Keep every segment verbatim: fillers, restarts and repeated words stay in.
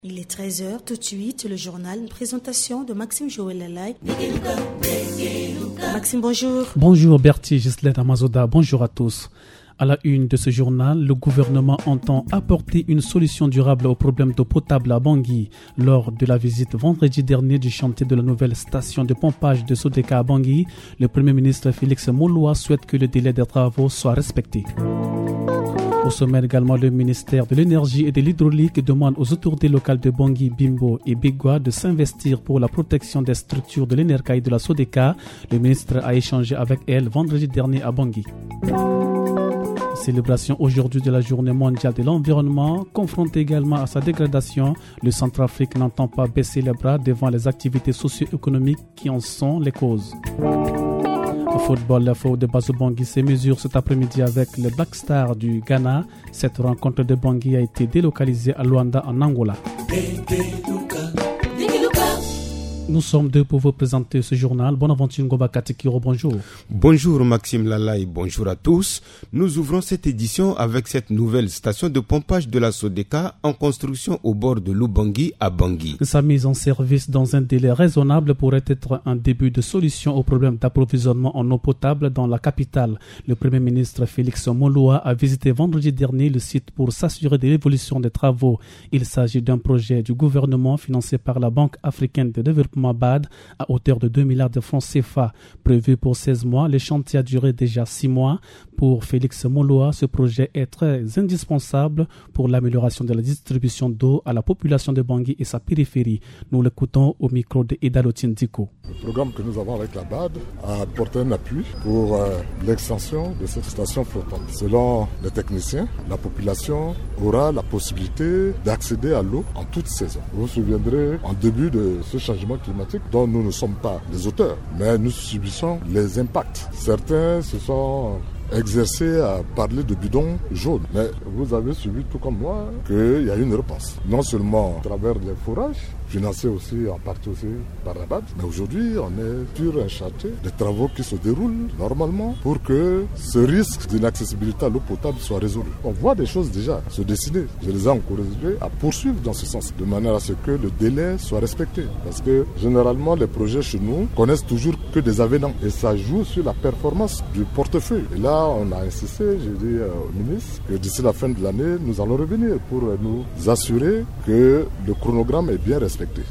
Il est treize heures, tout de suite, le journal, une présentation de Maxime Joël Lalaï. Maxime, bonjour. Bonjour Bertie, Gislette Amazoda, bonjour à tous. À la une de ce journal, le gouvernement entend apporter une solution durable au problème d'eau potable à Bangui. Lors de la visite vendredi dernier du chantier de la nouvelle station de pompage de Sodeka à Bangui, le Premier ministre Félix Moloua souhaite que le délai des travaux soit respecté. Au sommet également, le ministère de l'Énergie et de l'Hydraulique demande aux autorités locales de Bangui, Bimbo et Bégua de s'investir pour la protection des structures de l'Enerca et de la Sodeka. Le ministre a échangé avec elle vendredi dernier à Bangui. Célébration aujourd'hui de la Journée mondiale de l'environnement, confrontée également à sa dégradation, le Centrafrique n'entend pas baisser les bras devant les activités socio-économiques qui en sont les causes. Au football, la faute de Bazo Bangui se mesure cet après-midi avec le Black Star du Ghana. Cette rencontre de Bangui a été délocalisée à Luanda en Angola. Nous sommes deux pour vous présenter ce journal. Bonaventure Ngoba Katikiro, bonjour. Bonjour Maxime Lalaï, bonjour à tous. Nous ouvrons cette édition avec cette nouvelle station de pompage de la Sodeka en construction au bord de l'Ubangui à Bangui. Sa mise en service dans un délai raisonnable pourrait être un début de solution au problème d'approvisionnement en eau potable dans la capitale. Le Premier ministre Félix Moloua a visité vendredi dernier le site pour s'assurer de l'évolution des travaux. Il s'agit d'un projet du gouvernement financé par la Banque africaine de développement B A D à hauteur de deux milliards de francs C F A. Prévu pour seize mois, le chantier a duré déjà six mois. Pour Félix Moloua, ce projet est très indispensable pour l'amélioration de la distribution d'eau à la population de Bangui et sa périphérie. Nous l'écoutons au micro de Idalotine Diko. Le programme que nous avons avec la B A D a apporté un appui pour euh, l'extension de cette station flottante. Selon les techniciens, la population aura la possibilité d'accéder à l'eau en toute saison. Vous vous souviendrez, en début de ce changement climatique dont nous ne sommes pas les auteurs, mais nous subissons les impacts. Certains se sont exercés à parler de bidons jaunes, mais vous avez suivi tout comme moi qu'il y a une réponse. Non seulement à travers les forages, financés aussi en partie aussi par la B A D, mais aujourd'hui on est sur un chantier de travaux qui se déroulent normalement pour que ce risque d'inaccessibilité à l'eau potable soit résolu. On voit des choses déjà se dessiner. Je les ai encouragés à poursuivre dans ce sens, de manière à ce que le délai soit respecté. Parce que généralement les projets chez nous connaissent toujours que des avenants et ça joue sur la performance du portefeuille. Et là on a insisté, j'ai dit au ministre que d'ici la fin de l'année nous allons revenir pour nous assurer que le chronogramme est bien respecté.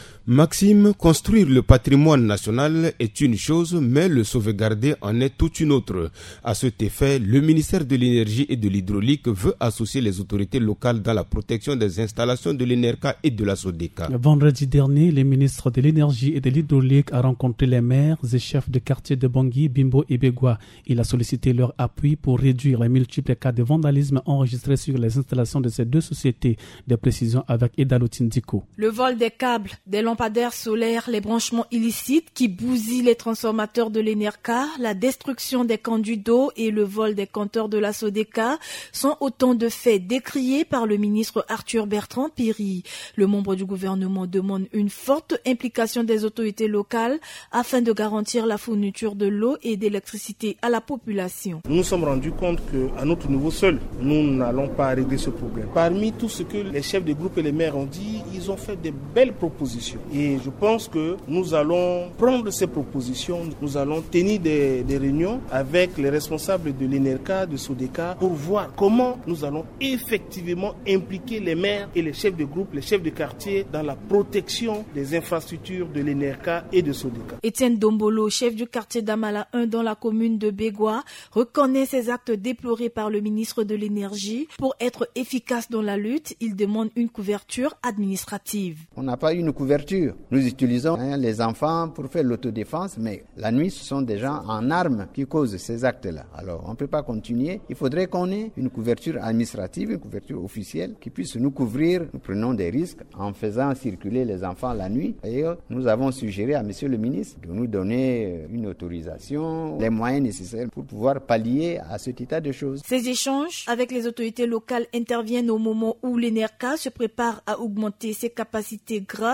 Maxime, construire le patrimoine national est une chose, mais le sauvegarder en est toute une autre. À cet effet, le ministère de l'Énergie et de l'Hydraulique veut associer les autorités locales dans la protection des installations de l'Enerca et de la Sodeka. Vendredi dernier, le ministre de l'Énergie et de l'Hydraulique a rencontré les maires et chefs de quartier de Bangui, Bimbo et Bégua. Il a sollicité leur appui pour réduire les multiples cas de vandalisme enregistrés sur les installations de ces deux sociétés. Des précisions avec Edalotine Diko. Le vol des câbles, des lampadaires solaires, les branchements illicites qui bousillent les transformateurs de l'Enerca, la destruction des conduits d'eau et le vol des compteurs de la Sodeka sont autant de faits décriés par le ministre Arthur Bertrand Piri. Le membre du gouvernement demande une forte implication des autorités locales afin de garantir la fourniture de l'eau et d'électricité à la population. Nous nous sommes rendus compte qu'à notre niveau seul, nous n'allons pas régler ce problème. Parmi tout ce que les chefs de groupe et les maires ont dit, ils ont fait des belles propositions. Et je pense que nous allons prendre ces propositions, nous allons tenir des, des réunions avec les responsables de l'Enerca, de Sodeka, pour voir comment nous allons effectivement impliquer les maires et les chefs de groupe, les chefs de quartier dans la protection des infrastructures de l'Enerca et de Sodeka. Étienne Dombolo, chef du quartier d'Amala un dans la commune de Bégua, reconnaît ces actes déplorés par le ministre de l'Énergie. Pour être efficace dans la lutte, il demande une couverture administrative. On n'a pas une couverture. Nous utilisons hein, les enfants pour faire l'autodéfense, mais la nuit, ce sont des gens en armes qui causent ces actes-là. Alors, on ne peut pas continuer. Il faudrait qu'on ait une couverture administrative, une couverture officielle qui puisse nous couvrir. Nous prenons des risques en faisant circuler les enfants la nuit. D'ailleurs, nous avons suggéré à Monsieur le ministre de nous donner une autorisation, les moyens nécessaires pour pouvoir pallier à cet état de choses. Ces échanges avec les autorités locales interviennent au moment où l'Enerca se prépare à augmenter ses capacités grâce au changement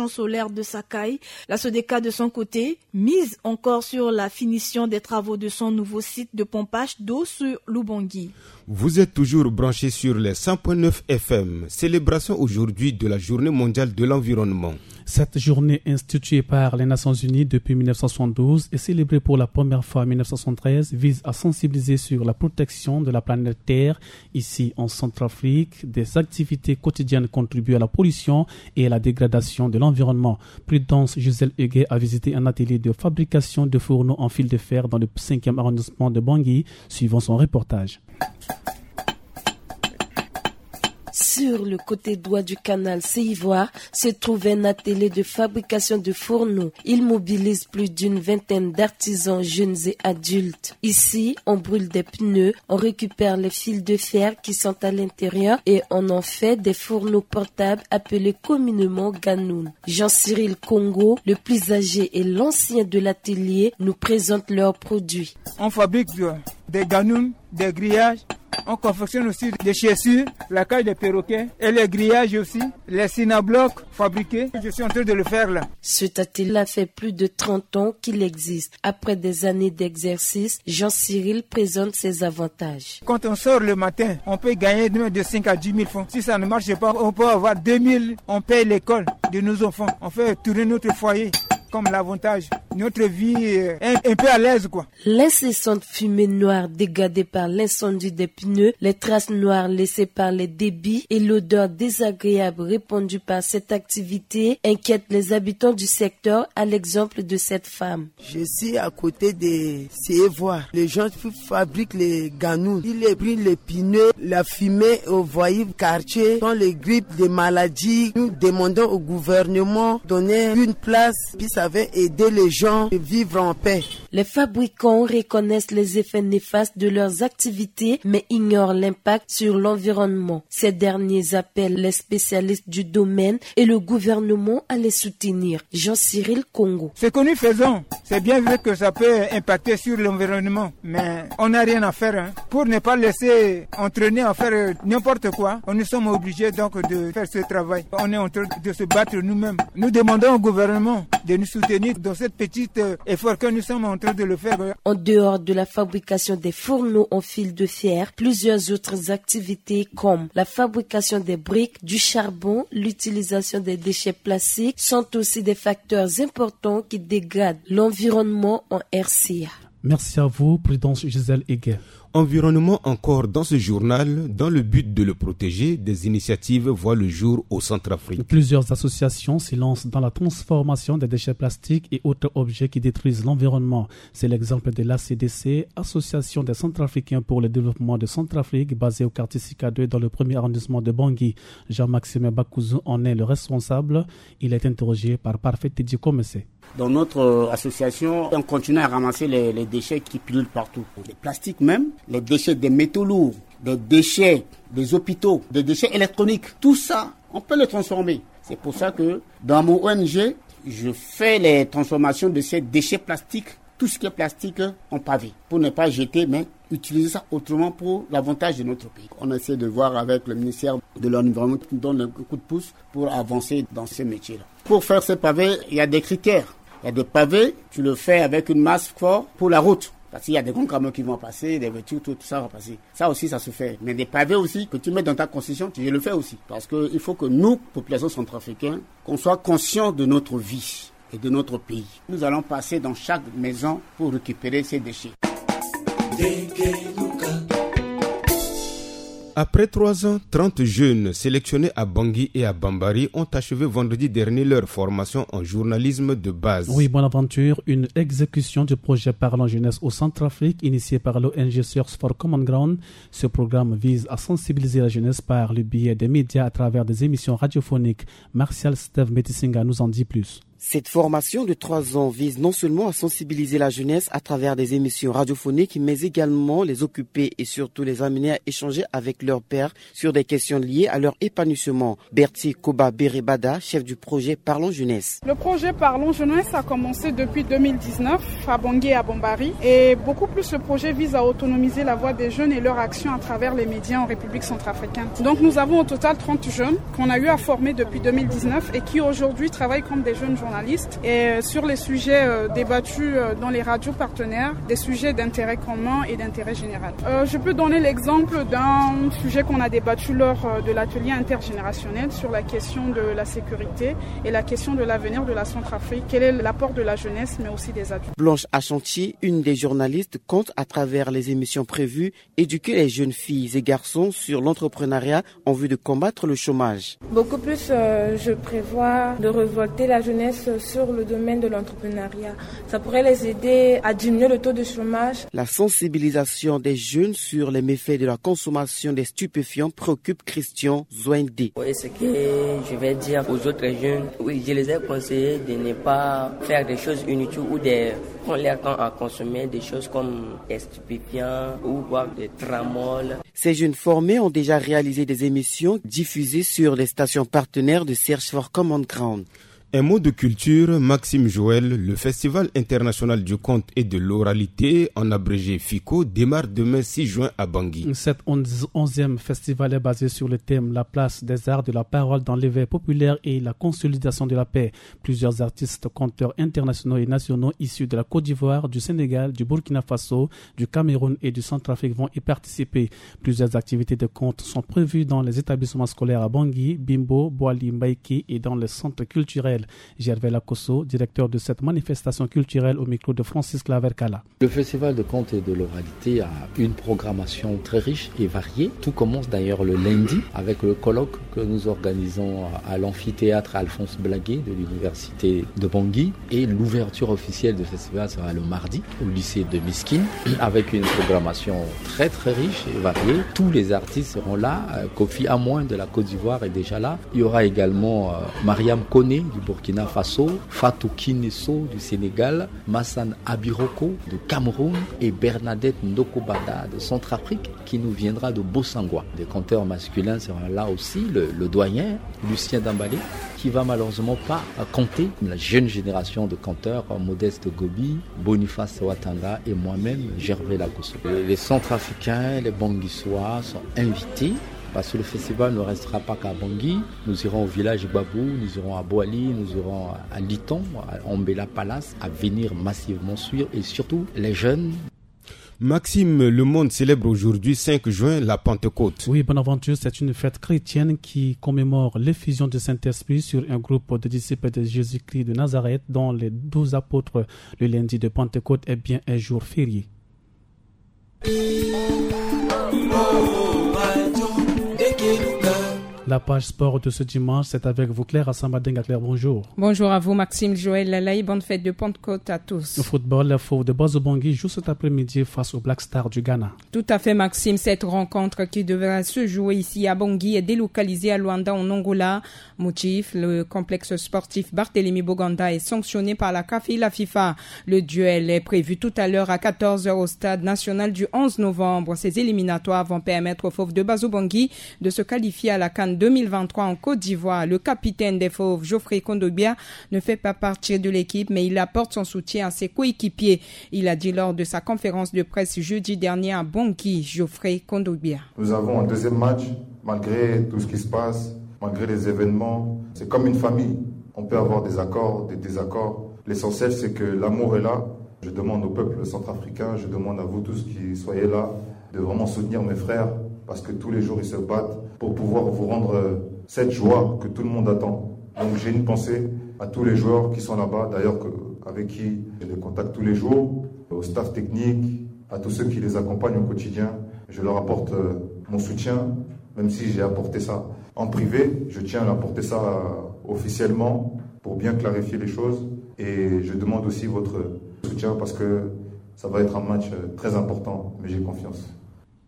champ solaire de Sakai. La SODECA, de son côté, mise encore sur la finition des travaux de son nouveau site de pompage d'eau sur l'Ubangui. Vous êtes toujours branchés sur les cent point neuf F M. Célébration aujourd'hui de la Journée mondiale de l'environnement. Cette journée instituée par les Nations Unies depuis dix-neuf cent soixante-douze et célébrée pour la première fois en dix-neuf cent soixante-treize vise à sensibiliser sur la protection de la planète Terre. Ici, en Centrafrique, des activités quotidiennes contribuent à la pollution et à la dégradation de l'environnement. Prudence Gisèle Huguet a visité un atelier de fabrication de fourneaux en fil de fer dans le cinquième arrondissement de Bangui, suivant son reportage. Sur le côté droit du canal Séivoire se trouve un atelier de fabrication de fourneaux. Il mobilise plus d'une vingtaine d'artisans jeunes et adultes. Ici, on brûle des pneus, on récupère les fils de fer qui sont à l'intérieur et on en fait des fourneaux portables appelés communément Ganoun. Jean-Cyril Congo, le plus âgé et l'ancien de l'atelier, nous présente leurs produits. On fabrique des Ganoun, des grillages. On confectionne aussi des chaussures, la cage des perroquets et les grillages aussi, les cinablocs fabriqués. Je suis en train de le faire là. Cet atelier a fait plus de trente ans qu'il existe. Après des années d'exercice, Jean-Cyril présente ses avantages. Quand on sort le matin, on peut gagner de cinq à dix mille francs. Si ça ne marche pas, on peut avoir deux mille. On paye l'école de nos enfants. On fait tourner notre foyer. Comme l'avantage, notre vie est un peu à l'aise quoi. L'incessante fumée noire dégagée par l'incendie des pneus, les traces noires laissées par les débits et l'odeur désagréable répandue par cette activité inquiètent les habitants du secteur, à l'exemple de cette femme. Je suis à côté de Séivoire. Les gens fabriquent les ganous. Ils brûlent les pneus, la fumée au voyage quartier, dans les grippes, des maladies. Nous demandons au gouvernement de donner une place, puis ça va aider les gens à vivre en paix. Les fabricants reconnaissent les effets néfastes de leurs activités, mais ignorent l'impact sur l'environnement. Ces derniers appellent les spécialistes du domaine et le gouvernement à les soutenir. Jean-Cyril Congo. Ce que nous faisons, c'est bien vrai que ça peut impacter sur l'environnement, mais on n'a rien à faire. Hein. Pour ne pas laisser entraîner à faire n'importe quoi, nous sommes obligés donc de faire ce travail. On est en train de se battre nous-mêmes. Nous demandons au gouvernement de nous soutenir dans cette petite euh, effort que nous sommes en train de le faire. En dehors de la fabrication des fourneaux en fil de fer, plusieurs autres activités comme la fabrication des briques, du charbon, l'utilisation des déchets plastiques sont aussi des facteurs importants qui dégradent l'environnement en R C A. Merci à vous, Prudence Gisèle Huguet. Environnement encore dans ce journal, dans le but de le protéger, des initiatives voient le jour au Centrafrique. Plusieurs associations se lancent dans la transformation des déchets plastiques et autres objets qui détruisent l'environnement. C'est l'exemple de l'A C D C, Association des Centrafricains pour le développement de Centrafrique, basée au quartier Sika deux dans le premier arrondissement de Bangui. Jean-Maxime Bakouzou en est le responsable. Il est interrogé par Parfait Teddy Komese. Dans notre association, on continue à ramasser les, les déchets qui pullulent partout. Les plastiques même, les déchets des métaux lourds, des déchets des hôpitaux, des déchets électroniques. Tout ça, on peut le transformer. C'est pour ça que dans mon O N G, je fais les transformations de ces déchets plastiques, tout ce qui est plastique en pavé, pour ne pas jeter, mais utiliser ça autrement pour l'avantage de notre pays. On essaie de voir avec le ministère de l'Environnement qui nous donne un coup de pouce pour avancer dans ces métiers-là. Pour faire ces pavés, il y a des critères. Il y a des pavés, tu le fais avec une masse forte pour la route. Parce qu'il y a des grands camions qui vont passer, des voitures, tout, tout ça va passer. Ça aussi, ça se fait. Mais des pavés aussi, que tu mets dans ta constitution, je le fais aussi. Parce qu'il faut que nous, population centrafricaine, qu'on soit conscients de notre vie et de notre pays. Nous allons passer dans chaque maison pour récupérer ces déchets. Après trois ans, trente jeunes sélectionnés à Bangui et à Bambari ont achevé vendredi dernier leur formation en journalisme de base. Oui, bonne aventure. Une exécution du projet Parlons Jeunesse au Centrafrique, initié par l'O N G Search for Common Ground. Ce programme vise à sensibiliser la jeunesse par le biais des médias à travers des émissions radiophoniques. Martial Steve Metisinga nous en dit plus. Cette formation de trois ans vise non seulement à sensibiliser la jeunesse à travers des émissions radiophoniques, mais également les occuper et surtout les amener à échanger avec leurs pairs sur des questions liées à leur épanouissement. Bertie Koba Berebada, chef du projet Parlons Jeunesse. Le projet Parlons Jeunesse a commencé depuis deux mille dix-neuf à Bangui et à Bombari. Et beaucoup plus, le projet vise à autonomiser la voix des jeunes et leur action à travers les médias en République centrafricaine. Donc nous avons au total trente jeunes qu'on a eu à former depuis deux mille dix-neuf et qui aujourd'hui travaillent comme des jeunes journalistes et sur les sujets débattus dans les radios partenaires, des sujets d'intérêt commun et d'intérêt général. Euh, je peux donner l'exemple d'un sujet qu'on a débattu lors de l'atelier intergénérationnel sur la question de la sécurité et la question de l'avenir de la Centrafrique. Quel est l'apport de la jeunesse mais aussi des adultes? Blanche Achanti, une des journalistes, compte à travers les émissions prévues éduquer les jeunes filles et garçons sur l'entrepreneuriat en vue de combattre le chômage. Beaucoup plus, euh, je prévois de révolter la jeunesse sur le domaine de l'entrepreneuriat. Ça pourrait les aider à diminuer le taux de chômage. La sensibilisation des jeunes sur les méfaits de la consommation des stupéfiants préoccupe Christian Zouindi. Oui, ce que je vais dire aux autres jeunes, oui, je les ai conseillé de ne pas faire des choses inutiles ou de prendre leur temps à consommer des choses comme des stupéfiants ou boire des tramol. Ces jeunes formés ont déjà réalisé des émissions diffusées sur les stations partenaires de Search for Common Ground. Un mot de culture, Maxime Joël, le Festival international du conte et de l'oralité, en abrégé FICO, démarre demain six juin à Bangui. Cet onzième festival est basé sur le thème La place des arts de la parole dans l'éveil populaire et la consolidation de la paix. Plusieurs artistes, conteurs internationaux et nationaux issus de la Côte d'Ivoire, du Sénégal, du Burkina Faso, du Cameroun et du Centrafrique vont y participer. Plusieurs activités de conte sont prévues dans les établissements scolaires à Bangui, Bimbo, Boali, Mbaïki et dans les centres culturels. Gervais Lacosso, directeur de cette manifestation culturelle au micro de Francis Clavercala. Le festival de conte et de l'oralité a une programmation très riche et variée. Tout commence d'ailleurs le lundi avec le colloque que nous organisons à l'amphithéâtre Alphonse Blaguet de l'université de Bangui. Et l'ouverture officielle du festival sera le mardi au lycée de Miskine avec une programmation très très riche et variée. Tous les artistes seront là. Kofi Amoin de la Côte d'Ivoire est déjà là. Il y aura également Mariam Koné du Burkina Faso, Fatou Kinesso du Sénégal, Massan Abiroko du Cameroun et Bernadette Ndokobada de Centrafrique qui nous viendra de Bossangwa. Des conteurs masculins seront là aussi, le, le doyen Lucien Dambalé qui va malheureusement pas compter la jeune génération de conteurs Modeste Gobi, Boniface Watanga et moi-même Gervais Lacosso. Les Centrafricains, les Banguissois sont invités. Parce que le festival ne restera pas qu'à Bangui. Nous irons au village Babou, nous irons à Boali, nous irons à Liton, à Ombela Palace, à venir massivement suivre et surtout les jeunes. Maxime, le monde célèbre aujourd'hui cinq juin la Pentecôte. Oui, Bonaventure, c'est une fête chrétienne qui commémore l'effusion du Saint-Esprit sur un groupe de disciples de Jésus-Christ de Nazareth, dont les douze apôtres. Le lundi de Pentecôte est bien un jour férié. La page sport de ce dimanche, c'est avec vous Claire Assambadinga. Claire, bonjour. Bonjour à vous Maxime, Joël Lalaï, bonne fête de Pentecôte à tous. Le football, le Fauve de Bozobangui joue cet après-midi face au Black Star du Ghana. Tout à fait Maxime, cette rencontre qui devra se jouer ici à Bangui est délocalisée à Luanda en Angola. Motif, le complexe sportif Barthélemy Boganda est sanctionné par la C A F et la FIFA. Le duel est prévu tout à l'heure à quatorze heures au stade national du onze novembre. Ces éliminatoires vont permettre aux Fauves de Bozobangui de se qualifier à la CAN deux mille vingt-trois en Côte d'Ivoire. Le capitaine des Fauves, Geoffrey Kondogbia, ne fait pas partie de l'équipe, mais il apporte son soutien à ses coéquipiers. Il a dit lors de sa conférence de presse jeudi dernier à Bangui, Geoffrey Kondogbia. Nous avons un deuxième match, malgré tout ce qui se passe, malgré les événements. C'est comme une famille. On peut avoir des accords, des désaccords. L'essentiel, c'est que l'amour est là. Je demande au peuple centrafricain, je demande à vous tous qui soyez là, de vraiment soutenir mes frères, parce que tous les jours ils se battent pour pouvoir vous rendre cette joie que tout le monde attend. Donc j'ai une pensée à tous les joueurs qui sont là-bas, d'ailleurs que, avec qui j'ai des contacts tous les jours, au staff technique, à tous ceux qui les accompagnent au quotidien. Je leur apporte mon soutien, même si j'ai apporté ça en privé, je tiens à apporter ça officiellement pour bien clarifier les choses. Et je demande aussi votre soutien parce que ça va être un match très important, mais j'ai confiance.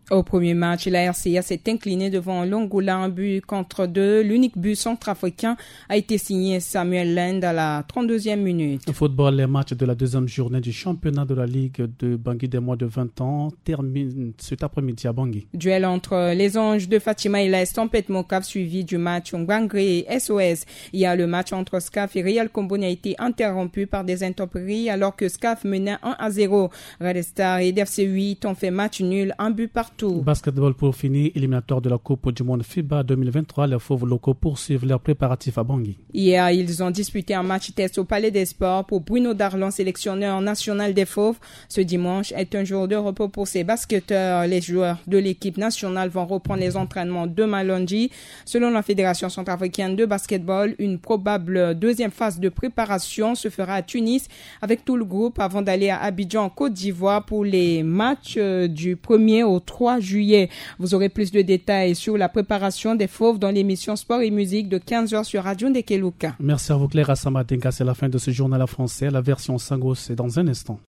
Au premier match, la R C A s'est inclinée devant l'Angola un but contre deux. L'unique but centrafricain a été signé Samuel Land à la trente-deuxième minute. Au football, les matchs de la deuxième journée du championnat de la Ligue de Bangui des moins de vingt ans terminent cet après-midi à Bangui. Duel entre les Anges de Fatima et la Estampette Mocap suivi du match Ngangré et S O S. Il y a le match entre S C A F et Real Comboni a été interrompu par des intempéries alors que S C A F menait un à zéro. Red Star et D F C huit ont fait match nul, un but partout. Basketball pour finir, éliminatoire de la Coupe du Monde FIBA deux mille vingt-trois, les fauves locaux poursuivent leurs préparatifs à Bangui. Hier, ils ont disputé un match test au Palais des Sports pour Bruno Darlan, sélectionneur national des fauves. Ce dimanche est un jour de repos pour ces basketteurs. Les joueurs de l'équipe nationale vont reprendre les entraînements demain lundi. Selon la Fédération centrafricaine de basketball, une probable deuxième phase de préparation se fera à Tunis avec tout le groupe avant d'aller à Abidjan, en Côte d'Ivoire pour les matchs du premier au trois juillet. Vous aurez plus de détails sur la préparation des fauves dans l'émission Sport et Musique de quinze heures sur Radio Ndekeluka. Merci à vous Claire Assamadenga, c'est la fin de ce journal à français. La version Sango, c'est dans un instant.